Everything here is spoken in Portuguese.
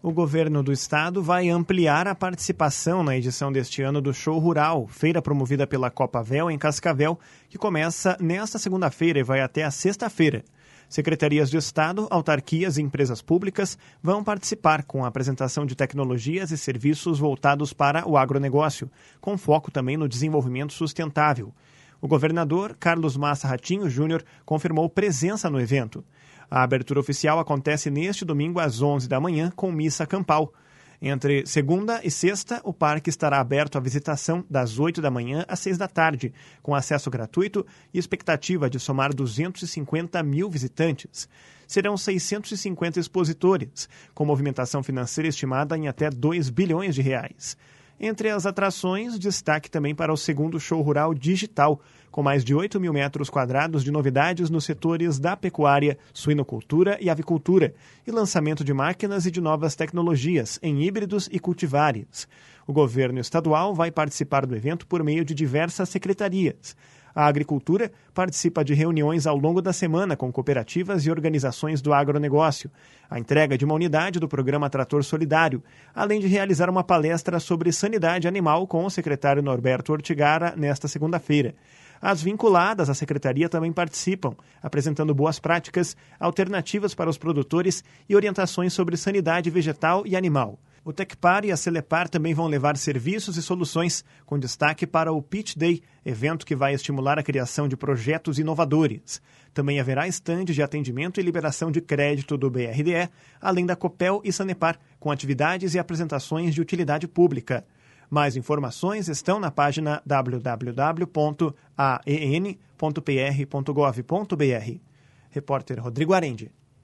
O governo do estado vai ampliar a participação na edição deste ano do Show Rural, feira promovida pela Copavel em Cascavel, que começa nesta segunda-feira e vai até a sexta-feira. Secretarias de Estado, autarquias e empresas públicas vão participar com a apresentação de tecnologias e serviços voltados para o agronegócio, com foco também no desenvolvimento sustentável. O governador Carlos Massa Ratinho Júnior confirmou presença no evento. A abertura oficial acontece neste domingo às 11 da manhã com missa campal. Entre segunda e sexta, o parque estará aberto à visitação das 8 da manhã às 6 da tarde, com acesso gratuito e expectativa de somar 250 mil visitantes. Serão 650 expositores, com movimentação financeira estimada em até 2 bilhões de reais. Entre as atrações, destaque também para o segundo Show Rural Digital, com mais de 8 mil metros quadrados de novidades nos setores da pecuária, suinocultura e avicultura, e lançamento de máquinas e de novas tecnologias em híbridos e cultivares. O governo estadual vai participar do evento por meio de diversas secretarias. A agricultura participa de reuniões ao longo da semana com cooperativas e organizações do agronegócio, a entrega de uma unidade do programa Trator Solidário, além de realizar uma palestra sobre sanidade animal com o secretário Norberto Ortigara nesta segunda-feira. As vinculadas à secretaria também participam, apresentando boas práticas, alternativas para os produtores e orientações sobre sanidade vegetal e animal. O Tecpar e a Celepar também vão levar serviços e soluções, com destaque para o Pitch Day, evento que vai estimular a criação de projetos inovadores. Também haverá estande de atendimento e liberação de crédito do BRDE, além da Copel e Sanepar, com atividades e apresentações de utilidade pública. Mais informações estão na página www.aen.pr.gov.br. Repórter Rodrigo Arendi.